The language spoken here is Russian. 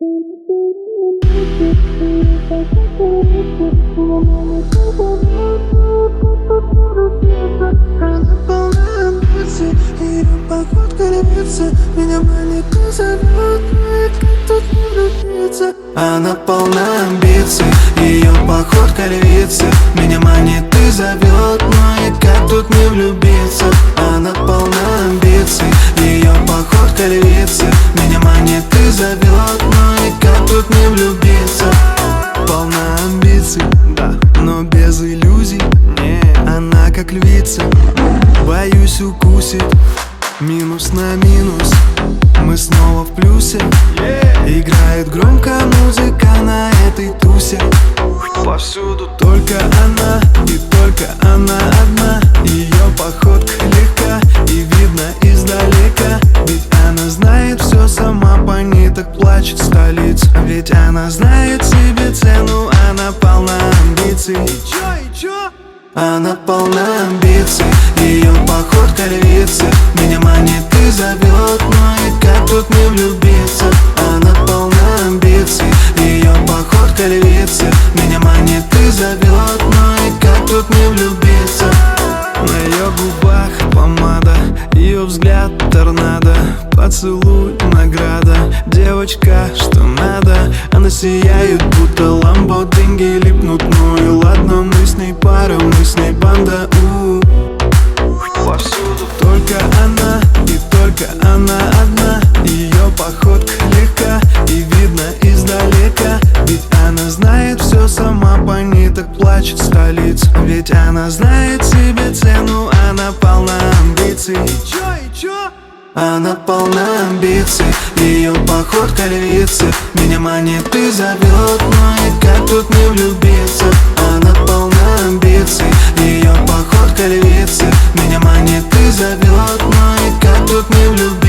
Полна амбиций, ее походка львица меня манит и зовет, но и как тут не влюбиться. Она полна амбиций, ее походка львицы меня манит и зовет, но и как тут не влюбиться. Она полна амбиций, ее походка львицы меня манит и зовет, но и как тут не влюбиться. Полна амбиций, да, но без иллюзий. Она как львица, боюсь укусит. Минус на минус, мы снова в плюсе. Играет громко музыка на этой тусе. Повсюду только она, и только она одна. Ее походка легка, и видно издалека. Ведь она знает все сама, по ней так плачет столица. Ведь она знает себе цену, она полна амбиций. И чё? Она полна амбиций, ее походка львицы меня манит и зовет, но и как тут не влюбиться. Она полна амбиций, ее походка львицы меня манит и зовет, но и как тут не влюбиться. На ее губах помада, ее взгляд торнадо, поцелуй награда, девочка, что надо. Она сияет, будто ламбо, деньги липнут, ну и ладно. Мы с ней пара, мы с ней банда. Повсюду только она, и только она одна. Ее походка легка, и видно издалека. Ведь она знает все сама, по ней так плачет столица. Ведь она знает себе цену, она полна амбиций. И чё? Она полна амбиций, ее походка львицы меня манит и зовет, но и как тут не влюбиться. Она полна амбиций, ее походка львицы меня манит и зовет, но и как тут не влюбиться.